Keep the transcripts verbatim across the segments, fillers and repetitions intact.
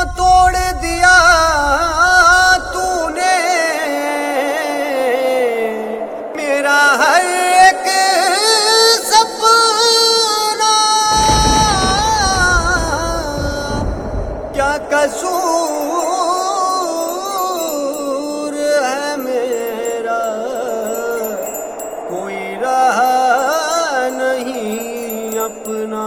तोड़ दिया तूने मेरा हर एक सपना। क्या कसूर है मेरा, कोई रहा नहीं अपना।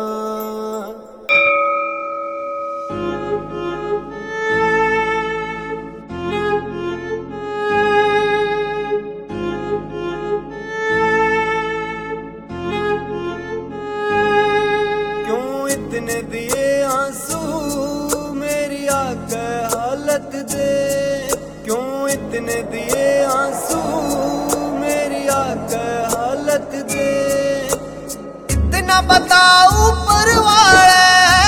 इतने दिए आंसू मेरी आके हालत दे, क्यों इतने दिए आंसू मेरी आके हालत दे। इतना बताओ ऊपर वाले,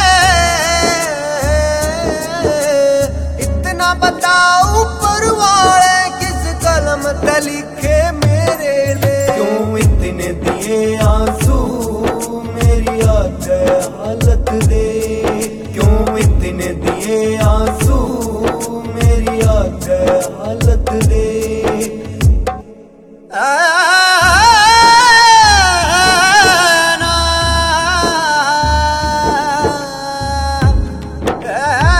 इतना बताओ ऊपर वाले किस कलम पे लिखे मेरे लिए। क्यों इतने दिए आंसू मेरी आके हालत दे, क्यों इतने दिए आंसू मेरी आके हालत दे। आ, ना, आ,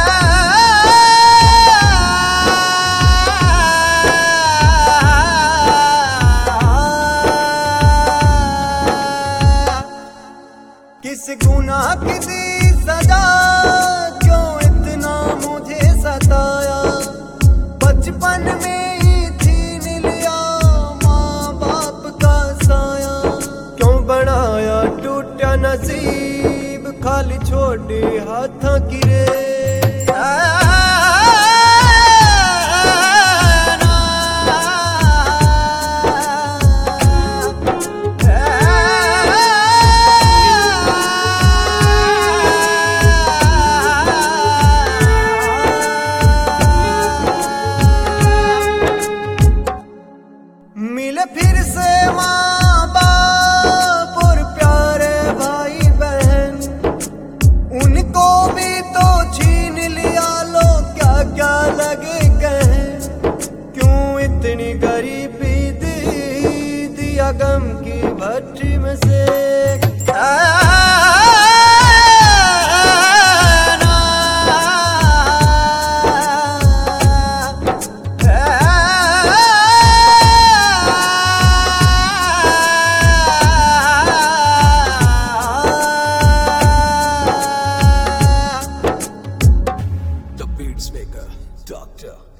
किस गुनाह की दी सजा, क्यों इतना मुझे सताया। बचपन में ही छीन लिया माँ बाप का साया। क्यों बनाया टूटा नसीब, खाली छोड़े हाथों की रे। मिले फिर से माँ बाप और प्यारे भाई बहन, उनको भी तो छीन लिया लो क्या क्या लगे कहें। क्यों इतनी गरीबी दी दिया गम की भट्टी में से। आ, Beatsmaker, Doctor